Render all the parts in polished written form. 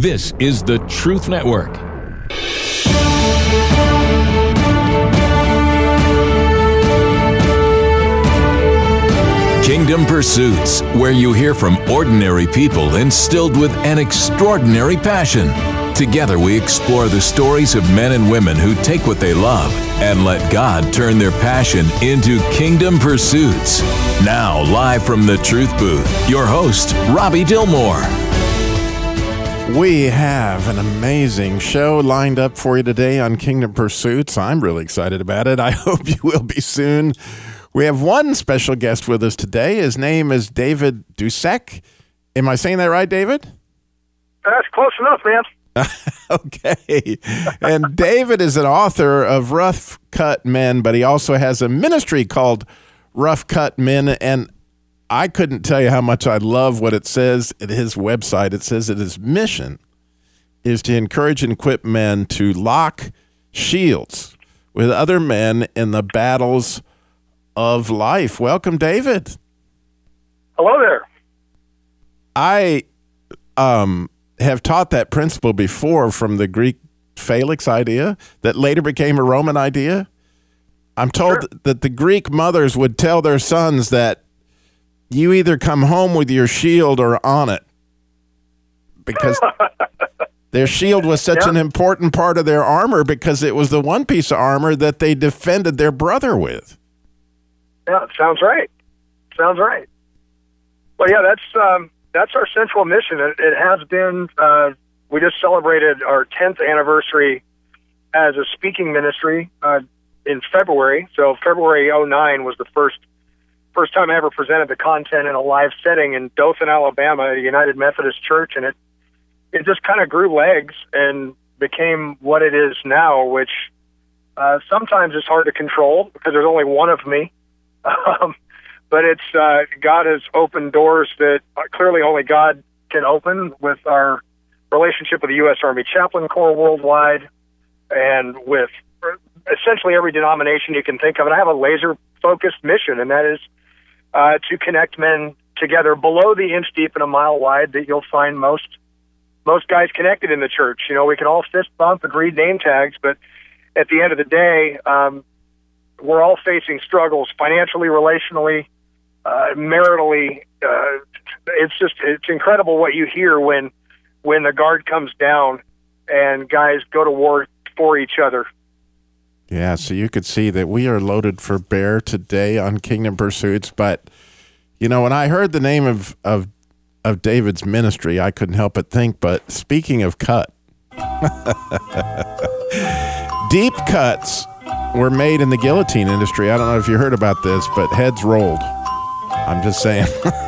This is the Truth Network. Kingdom Pursuits, where you hear from ordinary people instilled with an extraordinary passion. Together we explore the stories of men and women who take what they love and let God turn their passion into kingdom pursuits. Now, live from the Truth Booth, your host, Robbie Dilmore. We have an amazing show lined up for you today on Kingdom Pursuits. I'm really excited about it. I hope you will be soon. We have one special guest with us today. His name is David Dusek. Am I saying that right, David? That's close enough, man. Okay. And David is an author of Rough Cut Men, but he also has a ministry called Rough Cut Men. And I couldn't tell you how much I love what it says at his website. It says that his mission is to encourage and equip men to lock shields with other men in the battles of life. Welcome, David. Hello there. I have taught that principle before from the Greek phalanx idea that later became a Roman idea. I'm told that the Greek mothers would tell their sons that you either come home with your shield or on it, because their shield was such an important part of their armor, because it was the one piece of armor that they defended their brother with. Yeah, sounds right. Sounds right. Well, yeah, that's our central mission. It has been. We just celebrated our 10th anniversary as a speaking ministry in February. So February 2009 was the first time I ever presented the content in a live setting in Dothan, Alabama, at a United Methodist Church, and it just kind of grew legs and became what it is now, which sometimes is hard to control because there's only one of me. But it's God has opened doors that clearly only God can open with our relationship with the U.S. Army Chaplain Corps worldwide and with essentially every denomination you can think of. And I have a laser-focused mission, and that is to connect men together below the inch deep and a mile wide that you'll find most guys connected in the church. You know, we can all fist bump and read name tags, but at the end of the day, we're all facing struggles financially, relationally, maritally. It's incredible what you hear when the guard comes down and guys go to war for each other. Yeah, so you could see that we are loaded for bear today on Kingdom Pursuits. But, you know, when I heard the name of David's ministry, I couldn't help but think, but speaking of cut, deep cuts were made in the guillotine industry. I don't know if you heard about this, but heads rolled. I'm just saying.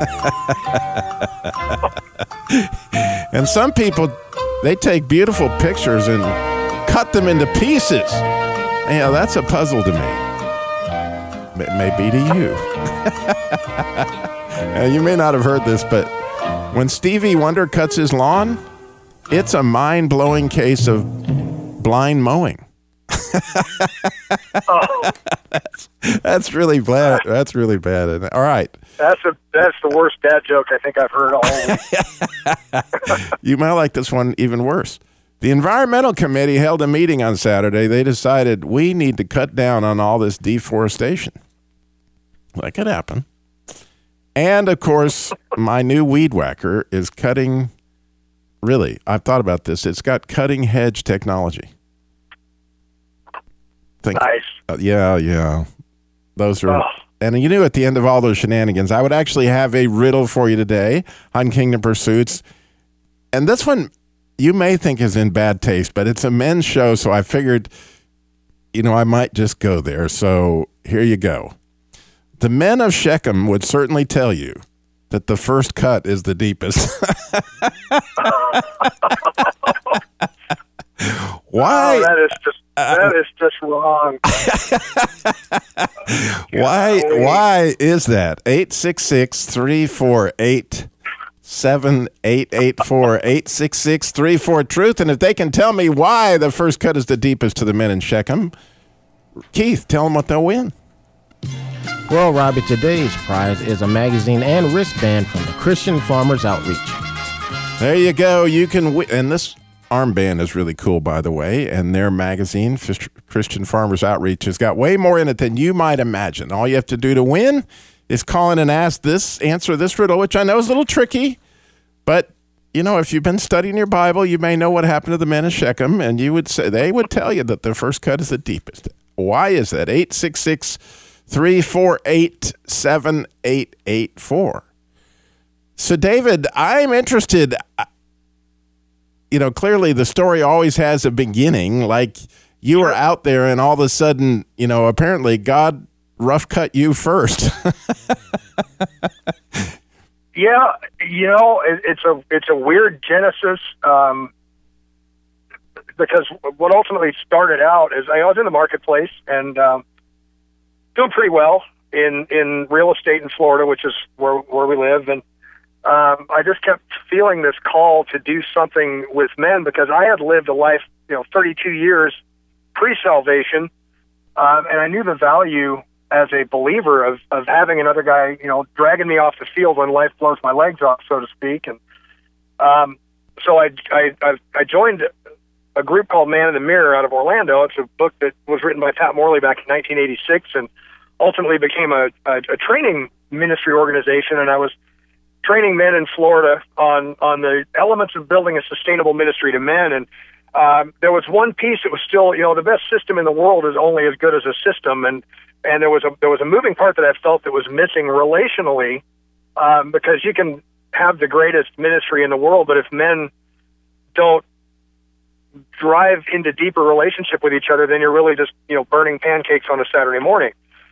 And some people, they take beautiful pictures and cut them into pieces. You know, that's a puzzle to me. It may be to you. You may not have heard this, but when Stevie Wonder cuts his lawn, it's a mind-blowing case of blind mowing. That's really bad. That's really bad. All right. That's the worst dad joke I think I've heard all week. You might like this one even worse. The Environmental Committee held a meeting on Saturday. They decided we need to cut down on all this deforestation. That could happen. And, of course, my new weed whacker is cutting, really, I've thought about this. It's got cutting edge technology. Nice. Yeah. Those are, and you knew at the end of all those shenanigans, I would actually have a riddle for you today on Kingdom Pursuits. And this one, you may think is in bad taste, but it's a men's show, so I figured, you know, I might just go there. So here you go. The men of Shechem would certainly tell you that the first cut is the deepest. Why? Oh, that is just wrong. Why is that? 866-348-7884, 866-34-TRUTH. And if they can tell me why the first cut is the deepest to the men in Shechem, Keith, tell them what they'll win. Well, Robbie, today's prize is a magazine and wristband from the Christian Farmers Outreach. There you go. You can and this armband is really cool, by the way, and their magazine, Christian Farmers Outreach, has got way more in it than you might imagine. All you have to do to win is call in and answer this riddle, which I know is a little tricky, but if you've been studying your Bible, you may know what happened to the men of Shechem, and they would tell you that the first cut is the deepest. Why is that? 866-348-7884. So, David, I'm interested. Clearly the story always has a beginning. Like you were out there, and all of a sudden, apparently God rough cut you first. Yeah, it's a weird genesis, because what ultimately started out is I was in the marketplace and doing pretty well in real estate in Florida, which is where we live, and I just kept feeling this call to do something with men because I had lived a life, 32 years pre-salvation, and I knew the value as a believer of having another guy, dragging me off the field when life blows my legs off, so to speak. And so I joined a group called Man in the Mirror out of Orlando. It's a book that was written by Pat Morley back in 1986 and ultimately became a training ministry organization. And I was training men in Florida on the elements of building a sustainable ministry to men. And there was one piece that was still, the best system in the world is only as good as a system. And there was a moving part that I felt that was missing relationally, because you can have the greatest ministry in the world, but if men don't drive into deeper relationship with each other, then you're really just, burning pancakes on a Saturday morning.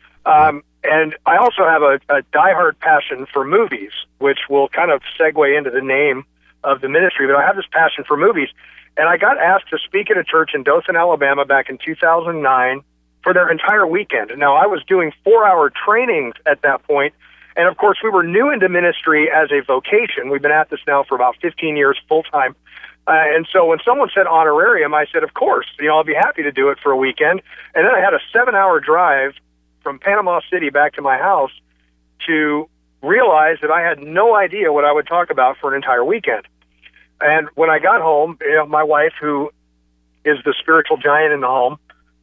And I also have a diehard passion for movies, which will kind of segue into the name of the ministry, but I have this passion for movies. And I got asked to speak at a church in Dothan, Alabama back in 2009 for their entire weekend. Now, I was doing 4-hour trainings at that point, and of course, we were new into ministry as a vocation. We've been at this now for about 15 years full-time. And so when someone said honorarium, I said, of course, I'll be happy to do it for a weekend. And then I had a 7-hour drive from Panama City back to my house to realize that I had no idea what I would talk about for an entire weekend. And when I got home, my wife, who is the spiritual giant in the home,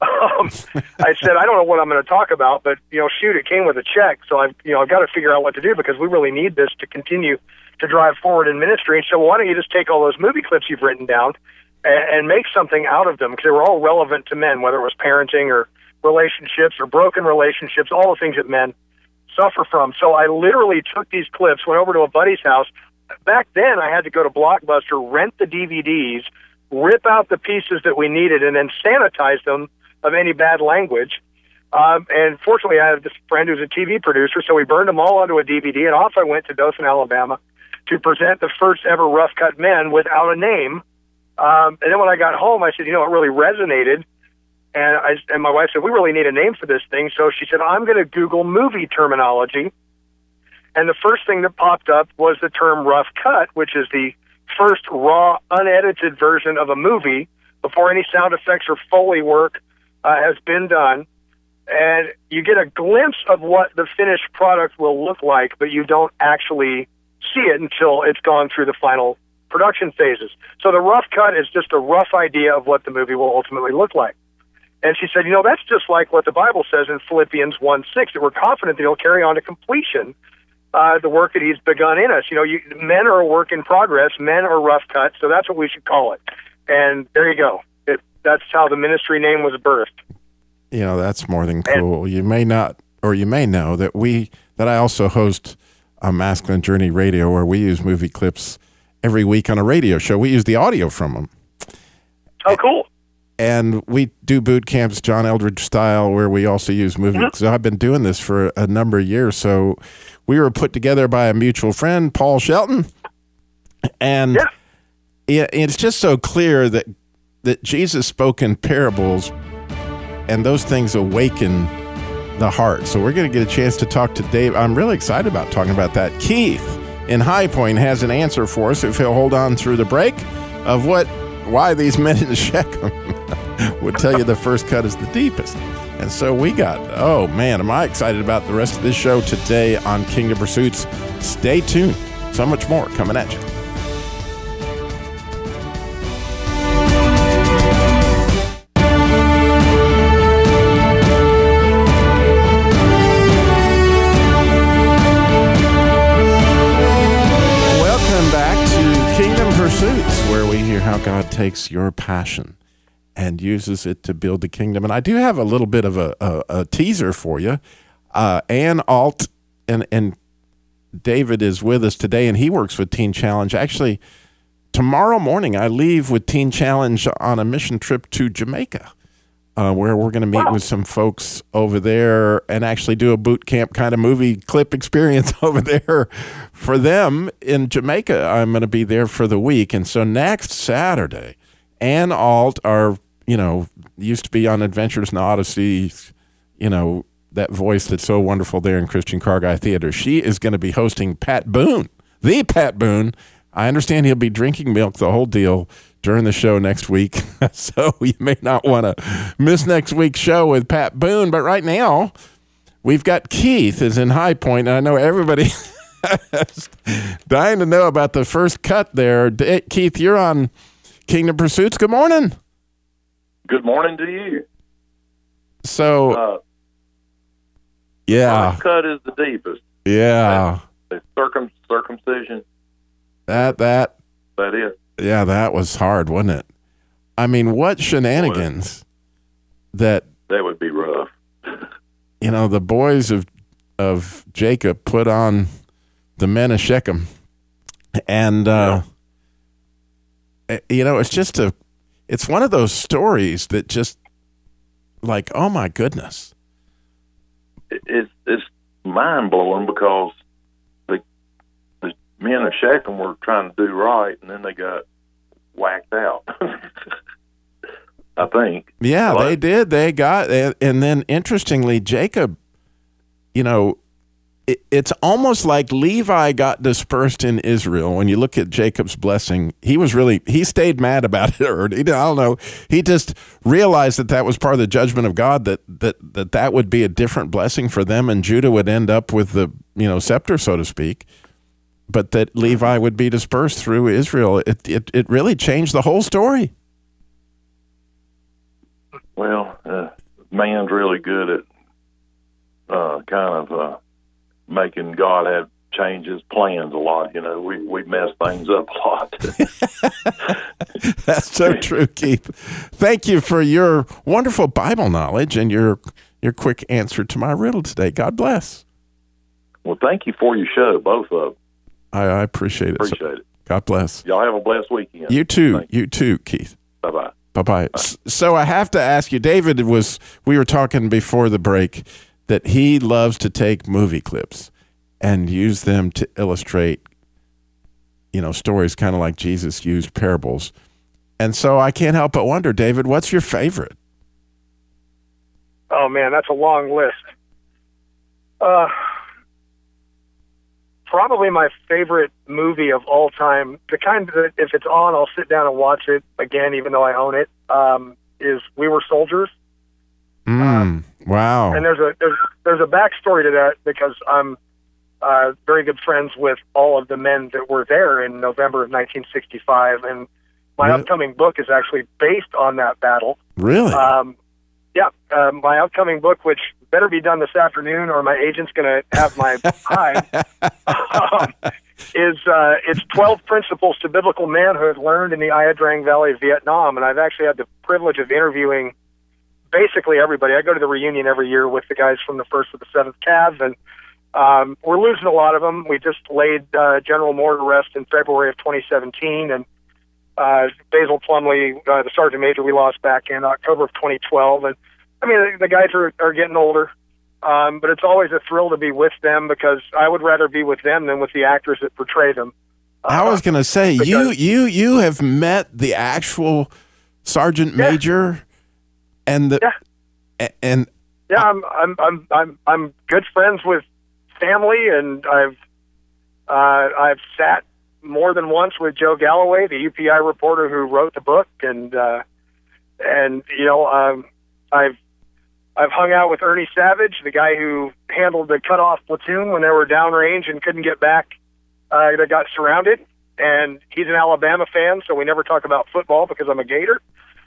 I said, I don't know what I'm going to talk about, but, shoot, it came with a check. So I've got to figure out what to do because we really need this to continue to drive forward in ministry. And so why don't you just take all those movie clips you've written down and make something out of them? Because they were all relevant to men, whether it was parenting or relationships or broken relationships, all the things that men suffer from. So I literally took these clips, went over to a buddy's house. Back then, I had to go to Blockbuster, rent the DVDs, rip out the pieces that we needed, and then sanitize them of any bad language. And fortunately, I have this friend who's a TV producer, so we burned them all onto a DVD, and off I went to Dothan, Alabama, to present the first ever Rough Cut Men without a name. And then when I got home, I said, it really resonated. And my wife said, we really need a name for this thing. So she said, I'm going to Google movie terminology. And the first thing that popped up was the term rough cut, which is the first raw, unedited version of a movie before any sound effects or Foley work has been done. And you get a glimpse of what the finished product will look like, but you don't actually see it until it's gone through the final production phases. So the rough cut is just a rough idea of what the movie will ultimately look like. And she said, that's just like what the Bible says in Philippians 1:6, that we're confident that he'll carry on to completion the work that he's begun in us. Men are a work in progress, men are rough cut, so that's what we should call it. And there you go. That's how the ministry name was birthed. That's more than cool. And you may not, or you may know that I also host a Masculine Journey Radio where we use movie clips every week on a radio show. We use the audio from them. Oh, cool. And we do boot camps, John Eldridge style, where we also use movies. Mm-hmm. So I've been doing this for a number of years. So we were put together by a mutual friend, Paul Shelton. And it's just so clear that Jesus spoke in parables, and those things awaken the heart. So we're going to get a chance to talk to Dave. I'm really excited about talking about that. Keith in High Point has an answer for us, if he'll hold on through the break, of why these men in Shechem would tell you the first cut is the deepest. And so we got, am I excited about the rest of this show today on Kingdom Pursuits. Stay tuned. So much more coming at you. Pursuits, where we hear how God takes your passion and uses it to build the kingdom. And I do have a little bit of a teaser for you. Ann Alt and David is with us today, and he works with Teen Challenge. Actually, tomorrow morning I leave with Teen Challenge on a mission trip to Jamaica, where we're going to meet with some folks over there and actually do a boot camp kind of movie clip experience over there for them in Jamaica. I'm going to be there for the week. And so next Saturday, Ann Alt, used to be on Adventures in Odyssey, that voice that's so wonderful there in Christian Car Guy Theater. She is going to be hosting Pat Boone, the Pat Boone. I understand he'll be drinking milk, the whole deal, during the show next week. So you may not want to miss next week's show with Pat Boone. But right now, we've got Keith is in High Point, and I know everybody is dying to know about the first cut there. Keith, you're on Kingdom Pursuits. Good morning. Good morning to you. So, yeah. First cut is the deepest. Yeah. The circumcision. That is. Yeah, that was hard, wasn't it? I mean, what shenanigans that would be rough. The boys of Jacob put on the men of Shechem. And it's one of those stories that just like, oh my goodness. It's mind blowing because the men of Shechem were trying to do right, and then they got whacked out. I think. Yeah, they did. They got, and then interestingly, Jacob, it's almost like Levi got dispersed in Israel. When you look at Jacob's blessing, he stayed mad about it, or I don't know. He just realized that was part of the judgment of God, that would be a different blessing for them, and Judah would end up with the scepter, so to speak. But that Levi would be dispersed through Israel. It really changed the whole story. Well, man's really good at making God have change his plans a lot. We mess things up a lot. That's so true, Keith. Thank you for your wonderful Bible knowledge and your quick answer to my riddle today. God bless. Well, thank you for your show, both of them. I appreciate it. Appreciate it. God bless. Y'all have a blessed weekend. You too. Thanks. You too, Keith. Bye-bye. Bye-bye. So I have to ask you, David we were talking before the break that he loves to take movie clips and use them to illustrate, stories kind of like Jesus used parables. And so I can't help but wonder, David, what's your favorite? Oh, man, that's a long list. Probably my favorite movie of all time, the kind that if it's on, I'll sit down and watch it again, even though I own it, is We Were Soldiers. Wow. And there's a backstory to that because I'm very good friends with all of the men that were there in November of 1965, and my upcoming book is actually based on that battle. Really? My upcoming book, which better be done this afternoon or my agent's going to have my hide, it's 12 Principles to Biblical Manhood Learned in the Ia Drang Valley of Vietnam. And I've actually had the privilege of interviewing basically everybody. I go to the reunion every year with the guys from the 1st to the 7th Cavs, and we're losing a lot of them. We just laid General Moore to rest in February of 2017, and Basil Plumley, the Sergeant Major, we lost back in October of 2012. And I mean, the guys are getting older, but it's always a thrill to be with them because I would rather be with them than with the actors that portray them. I was going to say, you have met the actual Sergeant Major, and I'm good friends with family, and I've sat more than once with Joe Galloway, the UPI reporter who wrote the book, and I've hung out with Ernie Savage, the guy who handled the cutoff platoon when they were downrange and couldn't get back. They got surrounded, and he's an Alabama fan, so we never talk about football because I'm a Gator.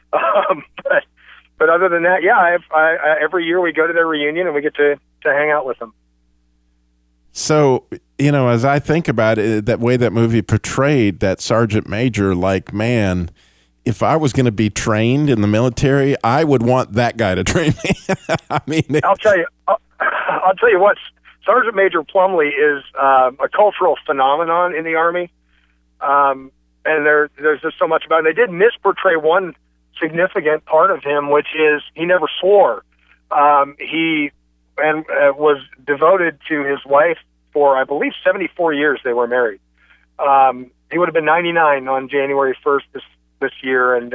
But other than that, every year we go to their reunion and we get to hang out with them. So as I think about it, that way that movie portrayed that sergeant major, like, man, if I was going to be trained in the military, I would want that guy to train me. I mean, I'll tell you what, Sergeant Major Plumley is a cultural phenomenon in the Army. And there's just so much about him. They did misportray one significant part of him, which is he never swore. He was devoted to his wife for, I believe, 74 years they were married. He would have been 99 on January 1st this year, and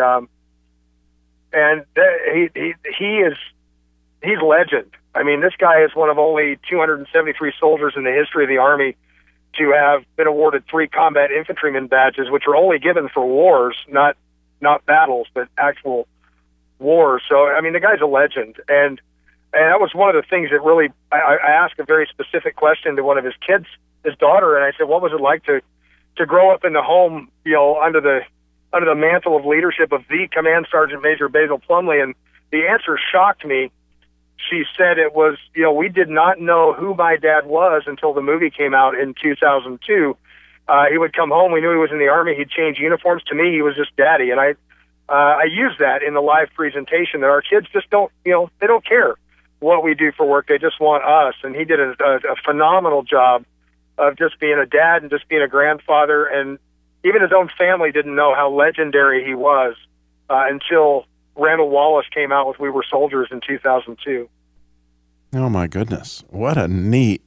he's legend. I mean, this guy is one of only 273 soldiers in the history of the Army to have been awarded 3 combat infantryman badges, which are only given for wars, not battles, but actual wars. So, I mean, the guy's a legend. And that was one of the things that really, I asked a very specific question to one of his kids, his daughter, and I said, what was it like to grow up in the home, under the mantle of leadership of the Command Sergeant Major Basil Plumley? And the answer shocked me. She said it was, we did not know who my dad was until the movie came out in 2002. He would come home. We knew he was in the Army. He'd change uniforms. To me, he was just daddy. And I use that in the live presentation, that our kids just don't, they don't care what we do for work. They just want us. And he did a phenomenal job of just being a dad and just being a grandfather. And even his own family didn't know how legendary he was until Randall Wallace came out with We Were Soldiers in 2002. Oh, my goodness. What a neat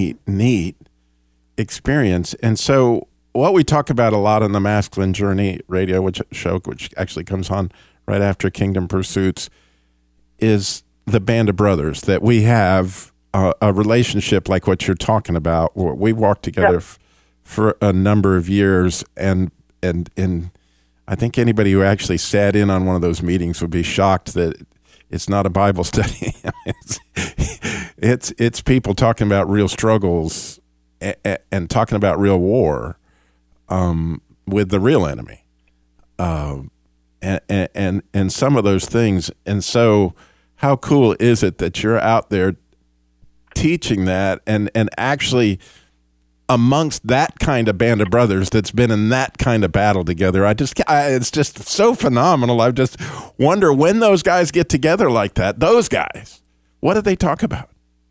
experience. And so what we talk about a lot on the Masculine Journey radio show, which actually comes on right after Kingdom Pursuits, is the band of brothers, that we have a relationship like what you're talking about. We walked together for a number of years, and I think anybody who actually sat in on one of those meetings would be shocked that it's not a Bible study. It's people talking about real struggles and talking about real war with the real enemy, and some of those things. And so, how cool is it that you're out there teaching that and actually amongst that kind of band of brothers that's been in that kind of battle together? It's just so phenomenal. I just wonder when those guys get together like that, those guys, what do they talk about?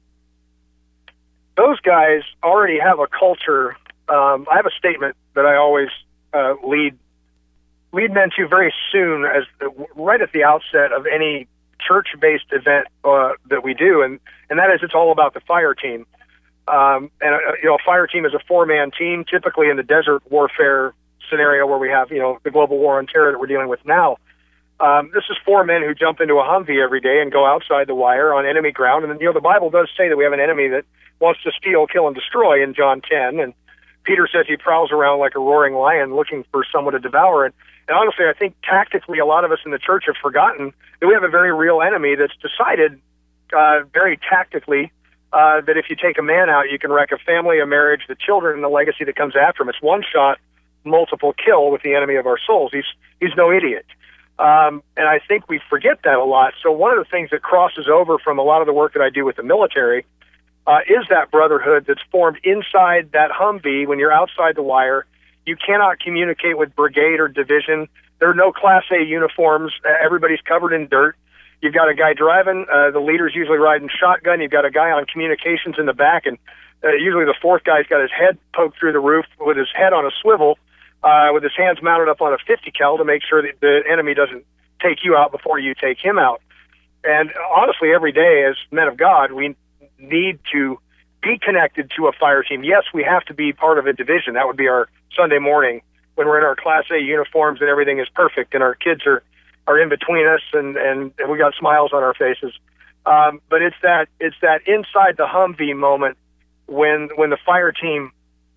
Those guys already have a culture. I have a statement that I always lead men to very soon, right at the outset of any church-based event that we do, and that is, it's all about the fire team. A fire team is a 4-man team, typically in the desert warfare scenario where we have, the global war on terror that we're dealing with now. This is 4 men who jump into a Humvee every day and go outside the wire on enemy ground. And, the Bible does say that we have an enemy that wants to steal, kill, and destroy in John 10. And Peter says he prowls around like a roaring lion looking for someone to devour. And honestly, I think tactically a lot of us in the church have forgotten that we have a very real enemy that's decided very tactically that if you take a man out, you can wreck a family, a marriage, the children, and the legacy that comes after him. It's one shot, multiple kill with the enemy of our souls. He's no idiot. And I think we forget that a lot. So one of the things that crosses over from a lot of the work that I do with the military is that brotherhood that's formed inside that Humvee when you're outside the wire. You cannot communicate with brigade or division. There are no Class A uniforms. Everybody's covered in dirt. You've got a guy driving. The leader's usually riding shotgun. You've got a guy on communications in the back, and usually the 4th guy's got his head poked through the roof with his head on a swivel, with his hands mounted up on a 50 cal to make sure that the enemy doesn't take you out before you take him out. And honestly, every day as men of God, we need to be connected to a fire team. Yes, we have to be part of a division. That would be our Sunday morning when we're in our Class A uniforms and everything is perfect and our kids are in between us and we got smiles on our faces. But it's that inside the Humvee moment when the fire team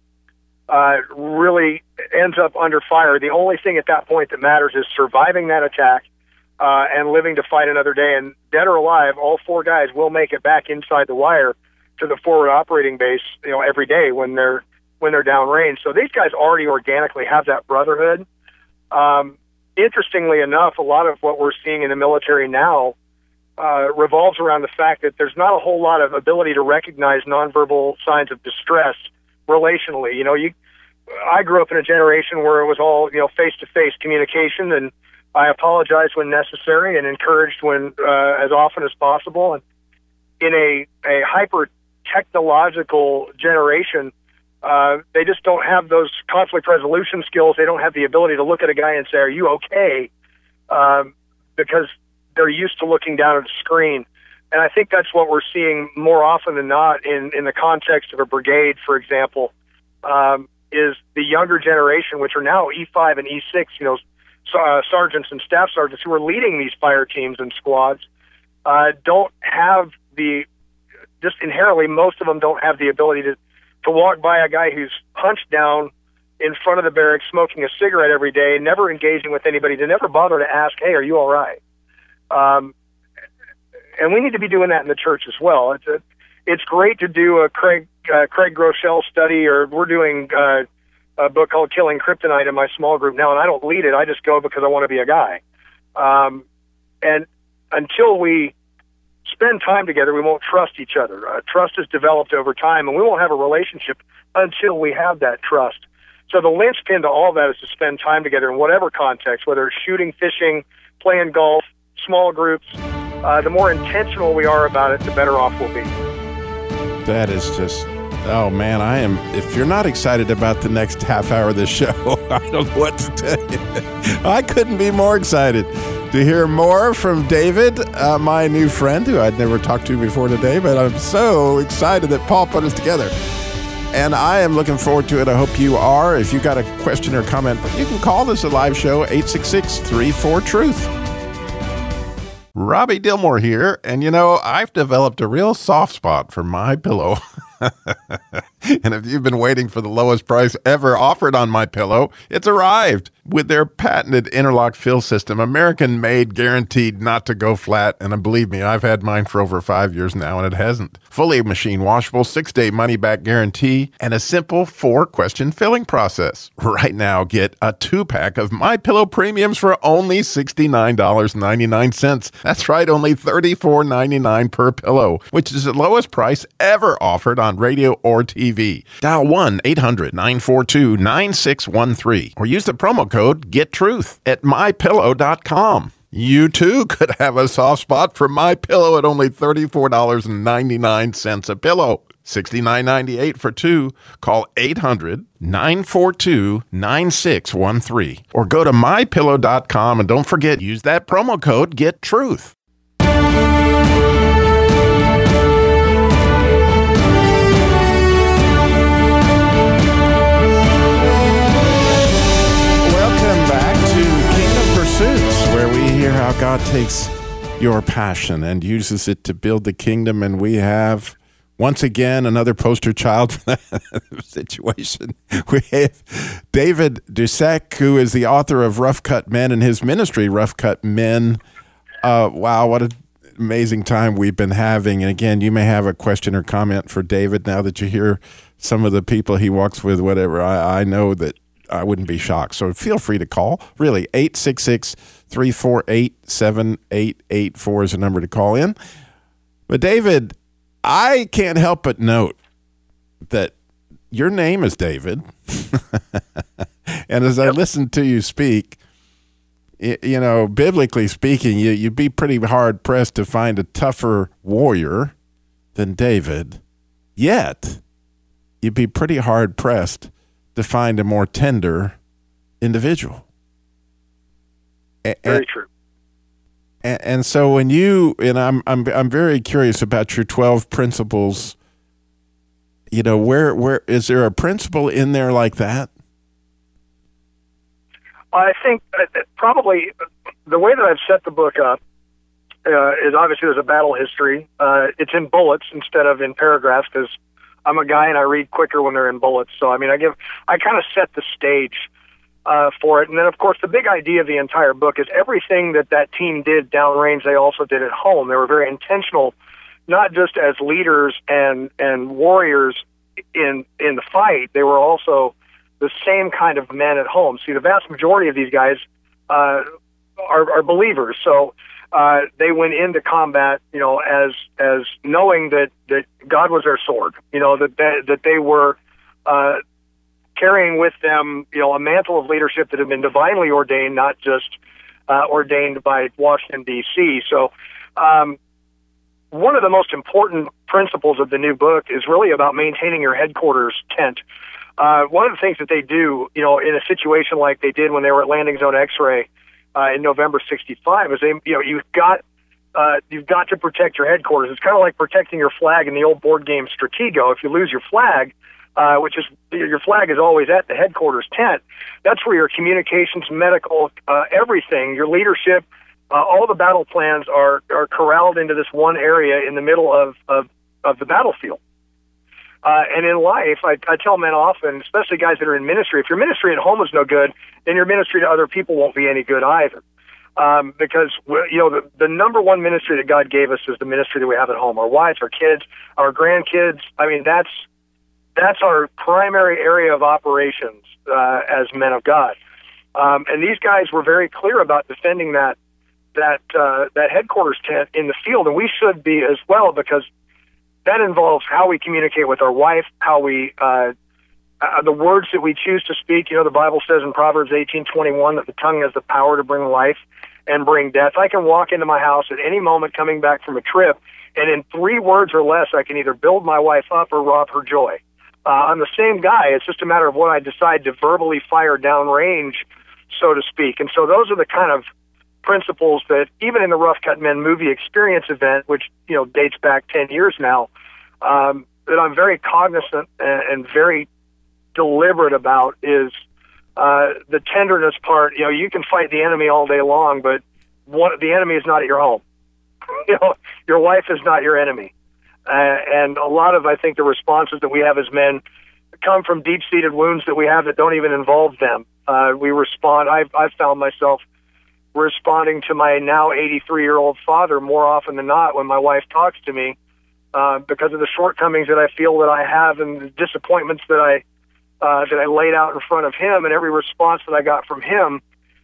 really ends up under fire. The only thing at that point that matters is surviving that attack and living to fight another day. And dead or alive, all 4 guys will make it back inside the wire to the forward operating base, every day when they're downrange. So these guys already organically have that brotherhood. Interestingly enough, a lot of what we're seeing in the military now revolves around the fact that there's not a whole lot of ability to recognize nonverbal signs of distress relationally. I grew up in a generation where it was all, face-to-face communication, and I apologized when necessary and encouraged when as often as possible. And in a hyper-technological generation, they just don't have those conflict resolution skills. They don't have the ability to look at a guy and say, "Are you okay?" Because they're used to looking down at a screen. And I think that's what we're seeing more often than not in the context of a brigade, for example, is the younger generation, which are now E5 and E6, sergeants and staff sergeants who are leading these fire teams and squads, don't have just inherently, most of them don't have the ability to walk by a guy who's hunched down in front of the barracks, smoking a cigarette every day, never engaging with anybody, to never bother to ask, "Hey, are you all right?" And we need to be doing that in the church as well. It's great to do a Craig Groeschel study, or we're doing a book called Killing Kryptonite in my small group now, and I don't lead it. I just go because I want to be a guy. And until we spend time together, we won't trust each other. Trust is developed over time, and we won't have a relationship until we have that trust. So the linchpin to all that is to spend time together in whatever context, whether it's shooting, fishing, playing golf, small groups. The more intentional we are about it, the better off we'll be. That is just, oh man, if you're not excited about the next half hour of this show, I don't know what to tell you. I couldn't be more excited to hear more from David, my new friend who I'd never talked to before today, but I'm so excited that Paul put us together. And I am looking forward to it. I hope you are. If you got a question or comment, you can call this a live show, 866-34-TRUTH. Robbie Dilmore here, and I've developed a real soft spot for MyPillow. And if you've been waiting for the lowest price ever offered on MyPillow, it's arrived. With their patented interlock fill system, American-made, guaranteed not to go flat. And believe me, I've had mine for over 5 years now, and it hasn't. Fully machine washable, 6-day money-back guarantee, and a simple 4-question filling process. Right now, get a 2-pack of MyPillow Premiums for only $69.99. That's right, only $34.99 per pillow, which is the lowest price ever offered on radio or TV. Dial 1-800-942-9613 or use the promo code GetTruth at MyPillow.com. You too could have a soft spot for MyPillow at only $34.99 a pillow. $69.98 for 2. Call 800-942-9613 or go to MyPillow.com, and don't forget, use that promo code GetTruth. Where we hear how God takes your passion and uses it to build the kingdom. And we have, once again, another poster child for that situation. We have David Dusek, who is the author of Rough Cut Men, and his ministry, Rough Cut Men. Wow, what an amazing time we've been having. And again, you may have a question or comment for David now that you hear some of the people he walks with, whatever. I know that I wouldn't be shocked. So feel free to call. Really, 866-348-7884 is the number to call in. But David, I can't help but note that your name is David. And as I listen to you speak, biblically speaking, you'd be pretty hard-pressed to find a tougher warrior than David. Yet, you'd be pretty hard-pressed to find a more tender individual. Very true. And so when I'm very curious about your 12 principles. Where is there a principle in there like that? I think probably the way that I've set the book up is obviously there's a battle history. It's in bullets instead of in paragraphs because I'm a guy and I read quicker when they're in bullets. So, I kind of set the stage for it. And then, of course, the big idea of the entire book is everything that team did downrange, they also did at home. They were very intentional, not just as leaders and warriors in the fight. They were also the same kind of men at home. See, the vast majority of these guys are believers. So they went into combat, as knowing that God was their sword, that they were carrying with them, a mantle of leadership that had been divinely ordained, not just ordained by Washington, D.C. So one of the most important principles of the new book is really about maintaining your headquarters tent. One of the things that they do, in a situation like they did when they were at Landing Zone X-Ray in November '65, is you've got to protect your headquarters. It's kind of like protecting your flag in the old board game Stratego. If you lose your flag, which is your flag is always at the headquarters tent, that's where your communications, medical, everything, your leadership, all the battle plans are corralled into this one area in the middle of the battlefield. And in life, I tell men often, especially guys that are in ministry, if your ministry at home is no good, then your ministry to other people won't be any good either. Because the number one ministry that God gave us is the ministry that we have at home. Our wives, our kids, our grandkids. I mean, that's our primary area of operations as men of God. And these guys were very clear about defending that headquarters tent in the field, and we should be as well, because that involves how we communicate with our wife, how we the words that we choose to speak. The Bible says in Proverbs 18:21 that the tongue has the power to bring life and bring death. I can walk into my house at any moment coming back from a trip, and in 3 words or less, I can either build my wife up or rob her joy. I'm the same guy. It's just a matter of what I decide to verbally fire downrange, so to speak. And so those are the kind of principles that even in the Rough Cut Men movie experience event, which dates back 10 years now, that I'm very cognizant and very deliberate about is the tenderness part. You can fight the enemy all day long, but the enemy is not at your home. Your wife is not your enemy. And a lot of, I think, the responses that we have as men come from deep-seated wounds that we have that don't even involve them. We respond. I've found myself responding to my now 83-year-old father more often than not when my wife talks to me, because of the shortcomings that I feel that I have and the disappointments that I laid out in front of him. And every response that I got from him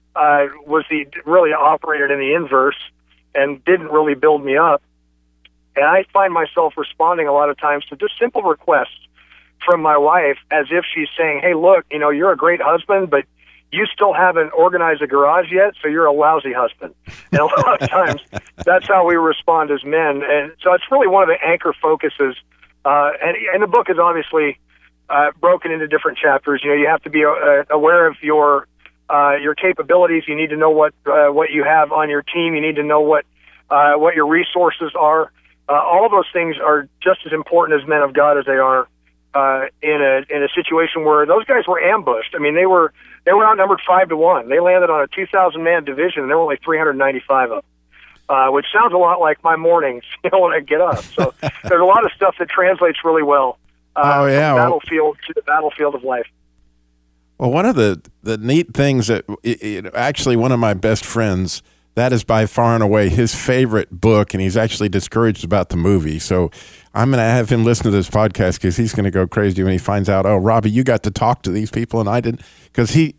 was really operated in the inverse and didn't really build me up. And I find myself responding a lot of times to just simple requests from my wife as if she's saying, hey, look, you're a great husband, but you still haven't organized a garage yet, so you're a lousy husband. And a lot of times that's how we respond as men. And so it's really one of the anchor focuses. And the book is obviously broken into different chapters. You have to be aware of your capabilities. You need to know what you have on your team. You need to know what your resources are. All of those things are just as important as men of God as they are in a situation where those guys were ambushed. I mean, they were outnumbered 5-1. They landed on a 2,000-man division, and there were only 395 of them, which sounds a lot like my mornings, when I get up. So there's a lot of stuff that translates really well from the battlefield to the battlefield of life. Well, one of the neat things that actually one of my best friends, that is by far and away his favorite book, and he's actually discouraged about the movie. So I'm going to have him listen to this podcast because he's going to go crazy when he finds out, oh, Robbie, you got to talk to these people and I didn't. Because he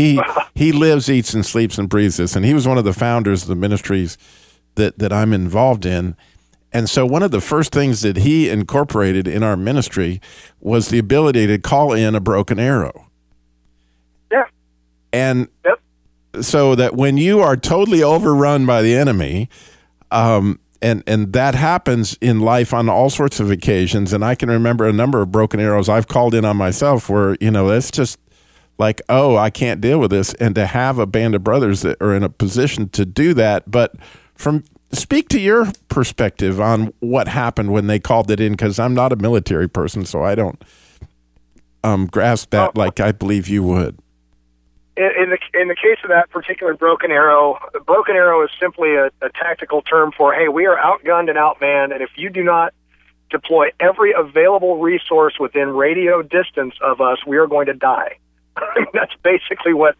lives, eats, and sleeps and breathes this, and he was one of the founders of the ministries that I'm involved in. And so one of the first things that he incorporated in our ministry was the ability to call in a broken arrow. Yeah. And so that when you are totally overrun by the enemy, and that happens in life on all sorts of occasions, and I can remember a number of broken arrows I've called in on myself where, it's just like, oh, I can't deal with this, and to have a band of brothers that are in a position to do that. But speak to your perspective on what happened when they called it in, because I'm not a military person, so I don't grasp that like I believe you would. In the case of that particular broken arrow is simply a tactical term for, hey, we are outgunned and outmanned, and if you do not deploy every available resource within radio distance of us, we are going to die. That's basically what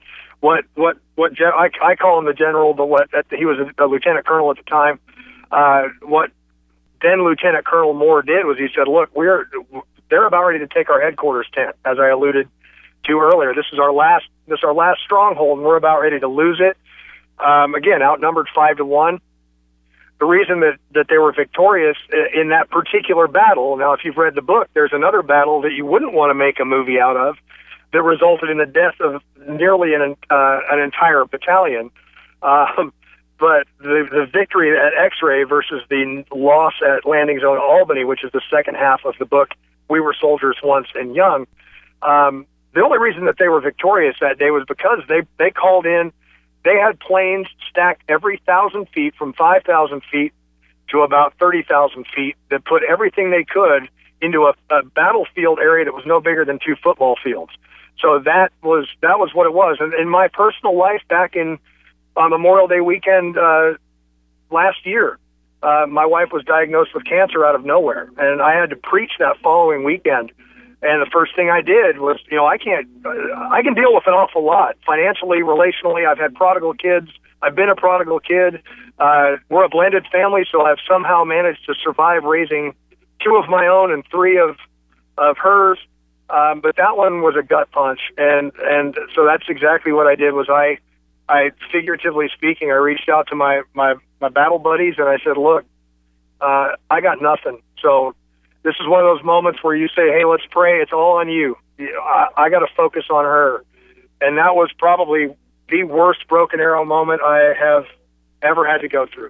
I call him the general, but he was a lieutenant colonel at the time. What then Lieutenant Colonel Moore did was he said, look, they're about ready to take our headquarters tent, as I alluded to earlier. This is our last stronghold, and we're about ready to lose it. Again, outnumbered 5-1. the reason that they were victorious in that particular battle. Now, if you've read the book, there's another battle that you wouldn't want to make a movie out of that resulted in the death of nearly an entire battalion. But the victory at X-Ray versus the loss at Landing Zone Albany, which is the second half of the book, We Were Soldiers Once and Young, the only reason that they were victorious that day was because they called in. They had planes stacked every 1,000 feet from 5,000 feet to about 30,000 feet that put everything they could into a battlefield area that was no bigger than 2 football fields. So that was what it was. And in my personal life, back in Memorial Day weekend last year, my wife was diagnosed with cancer out of nowhere, and I had to preach that following weekend. And the first thing I did was, I can deal with an awful lot financially, relationally. I've had prodigal kids. I've been a prodigal kid. We're a blended family, so I've somehow managed to survive raising 2 of my own and 3 of hers. But that one was a gut punch, and so that's exactly what I did. Was I figuratively speaking, I reached out to my battle buddies and I said, look, I got nothing. So this is one of those moments where you say, hey, let's pray. It's all on you. I got to focus on her. And that was probably the worst broken arrow moment I have ever had to go through.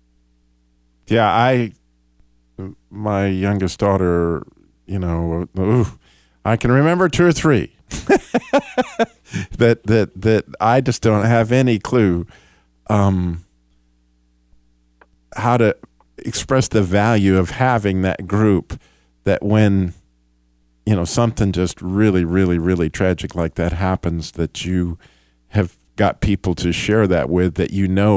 Yeah, my youngest daughter, I can remember 2 or 3 that I just don't have any clue how to express the value of having that group, that when something just really, really, really tragic like that happens, that you have got people to share that with, that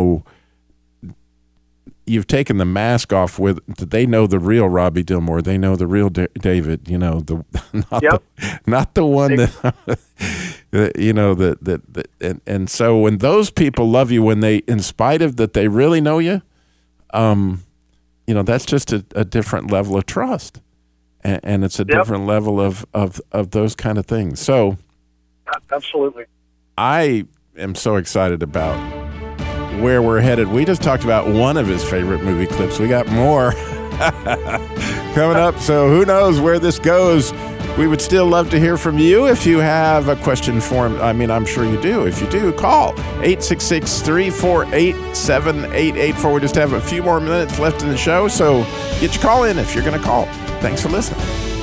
you've taken the mask off with. They know the real Robbie Dilmore. They know the real David. Not the one that and so when those people love you, when they, in spite of that, they really know you. That's just a different level of trust, and it's a different level of those kind of things. So, absolutely, I am so excited about where we're headed. We just talked about one of his favorite movie clips. We got more coming up, so who knows where this goes. We would still love to hear from you. If you have a question for him, I'm sure you do. If you do, call 866-348-7884. We just have a few more minutes left in the show, so get your call in if you're going to call. Thanks for listening.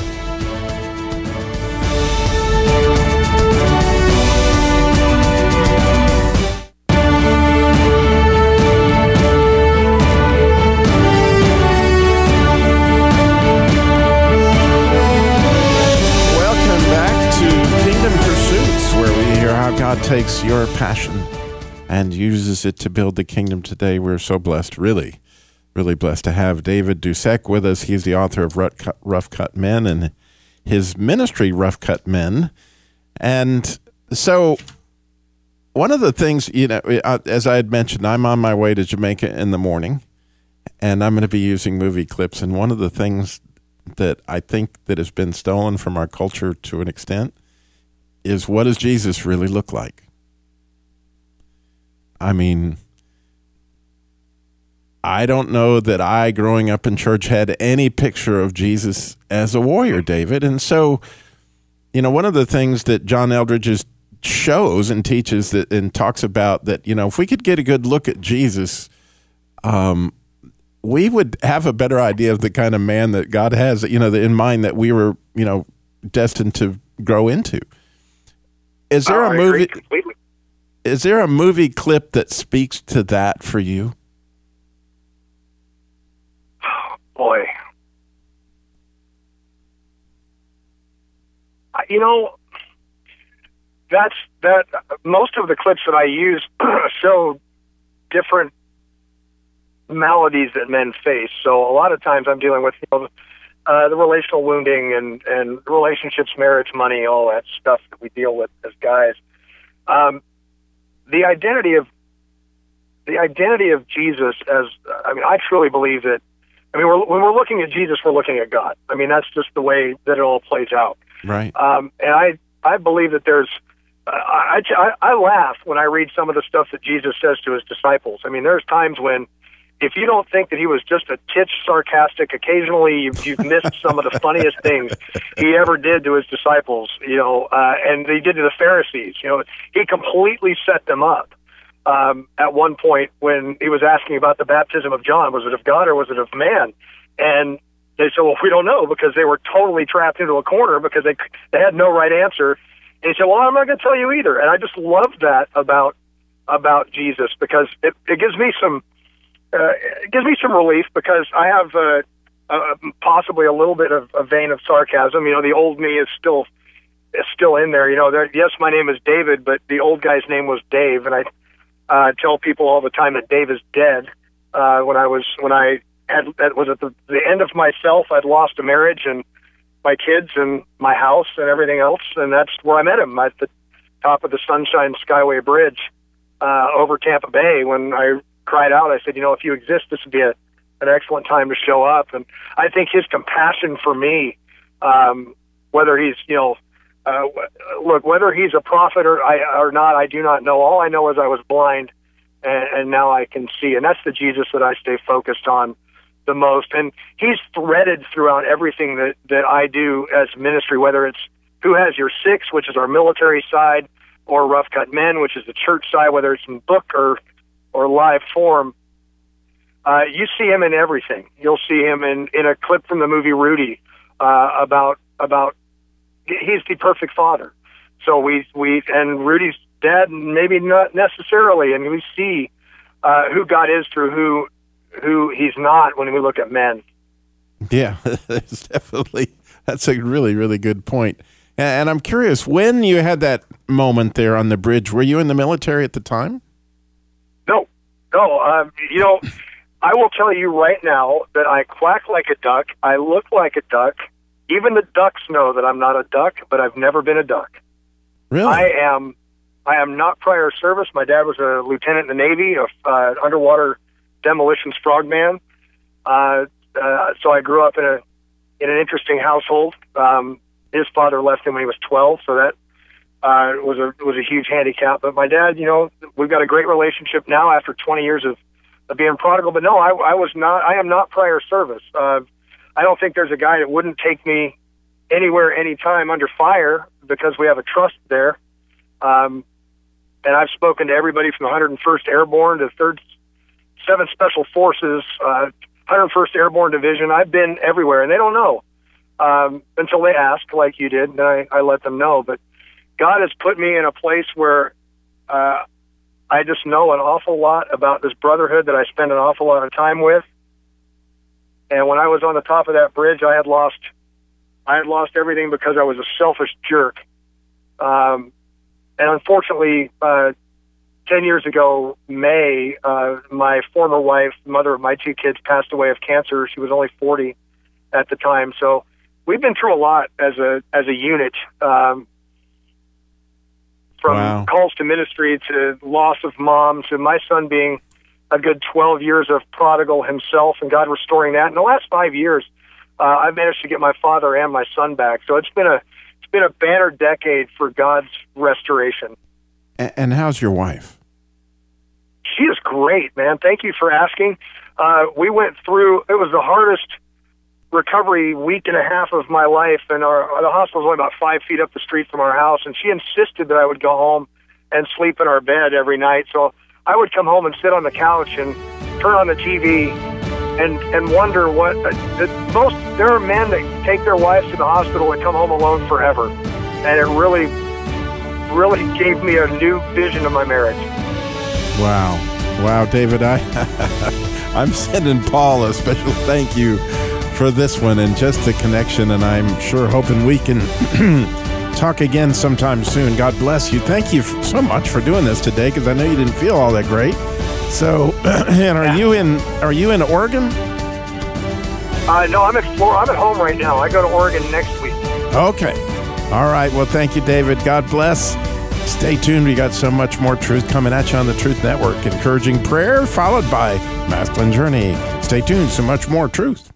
God takes your passion and uses it to build the kingdom today. We're so blessed, really, really blessed to have David Dusek with us. He's the author of Rough Cut Men and his ministry, Rough Cut Men. And so one of the things, as I had mentioned, I'm on my way to Jamaica in the morning, and I'm going to be using movie clips. And one of the things that I think that has been stolen from our culture to an extent is, what does Jesus really look like? I don't know that I, growing up in church, had any picture of Jesus as a warrior, David. And so, one of the things that John Eldredge shows and teaches that and talks about that, if we could get a good look at Jesus, we would have a better idea of the kind of man that God has, in mind that we were, destined to grow into. Is there a movie? Is there a movie clip that speaks to that for you? Boy, that. Most of the clips that I use show different maladies that men face. So a lot of times I'm dealing with the relational wounding and relationships, marriage, money, all that stuff that we deal with as guys. The identity of Jesus I truly believe that, when we're looking at Jesus, we're looking at God. That's just the way that it all plays out. Right. And I believe that there's, I laugh when I read some of the stuff that Jesus says to his disciples. There's times when if you don't think that he was just a titch sarcastic, occasionally you've missed some of the funniest things he ever did to his disciples, and he did to the Pharisees. He completely set them up. At one point when he was asking about the baptism of John, was it of God or was it of man? And they said, well, we don't know, because they were totally trapped into a corner because they had no right answer. And he said, well, I'm not going to tell you either. And I just love that about Jesus, because it gives me some relief, because I have possibly a little bit of a vein of sarcasm. The old me is still in there. Yes, my name is David, but the old guy's name was Dave, and I tell people all the time that Dave is dead. When I was at the end of myself, I'd lost a marriage and my kids and my house and everything else, and that's where I met him, at the top of the Sunshine Skyway Bridge over Tampa Bay. When I cried out, I said, if you exist, this would be an excellent time to show up. And I think his compassion for me, whether he's whether he's a prophet or not, I do not know. All I know is I was blind, and now I can see, and that's the Jesus that I stay focused on the most. And he's threaded throughout everything that I do as ministry, whether it's Who Has Your Six, which is our military side, or Rough Cut Men, which is the church side, whether it's in book or live form. You see him in everything. You'll see him in a clip from the movie Rudy about he's the perfect father. So we and Rudy's dad, maybe not necessarily, and we see who God is through who he's not when we look at men. Yeah, that's a really, really good point. And I'm curious, when you had that moment there on the bridge, were you in the military at the time? No. I will tell you right now that I quack like a duck. I look like a duck. Even the ducks know that I'm not a duck, but I've never been a duck. Really? I am not prior service. My dad was a lieutenant in the Navy, underwater demolitions frogman. So I grew up in an interesting household. His father left him when he was 12, so that was a huge handicap. But my dad, we've got a great relationship now after 20 years of being prodigal. But no, I am not prior service. I don't think there's a guy that wouldn't take me anywhere, anytime under fire, because we have a trust there. And I've spoken to everybody from the 101st Airborne to 7th Special Forces, 101st Airborne Division. I've been everywhere, and they don't know until they ask, like you did, and I let them know. But God has put me in a place where I just know an awful lot about this brotherhood that I spend an awful lot of time with. And when I was on the top of that bridge, I had lost everything because I was a selfish jerk. And unfortunately, 10 years ago, May, my former wife, mother of my two kids, passed away of cancer. She was only 40 at the time. So we've been through a lot as a unit, from calls to ministry to loss of mom to my son being a good 12 years of prodigal himself and God restoring that. In the last 5 years, I've managed to get my father and my son back. So it's been a banner decade for God's restoration. And how's your wife? She is great, man. Thank you for asking. We went through, it was the hardest recovery week and a half of my life, and the hospital was only about 5 feet up the street from our house, and she insisted that I would go home and sleep in our bed every night. So I would come home and sit on the couch and turn on the TV and wonder what there are men that take their wives to the hospital and come home alone forever. And it really, really gave me a new vision of my marriage. Wow, David, I'm sending Paul a special thank you for this one and just the connection, and I'm sure hoping we can talk again sometime soon. God bless you. Thank you so much for doing this today, because I know you didn't feel all that great. So, and are you in Oregon? No, I'm at Florida. I'm at home right now. I go to Oregon next week. Okay. All right. Well, thank you, David. God bless. Stay tuned. We got so much more truth coming at you on the Truth Network. Encouraging prayer followed by Masculine Journey. Stay tuned. So much more truth.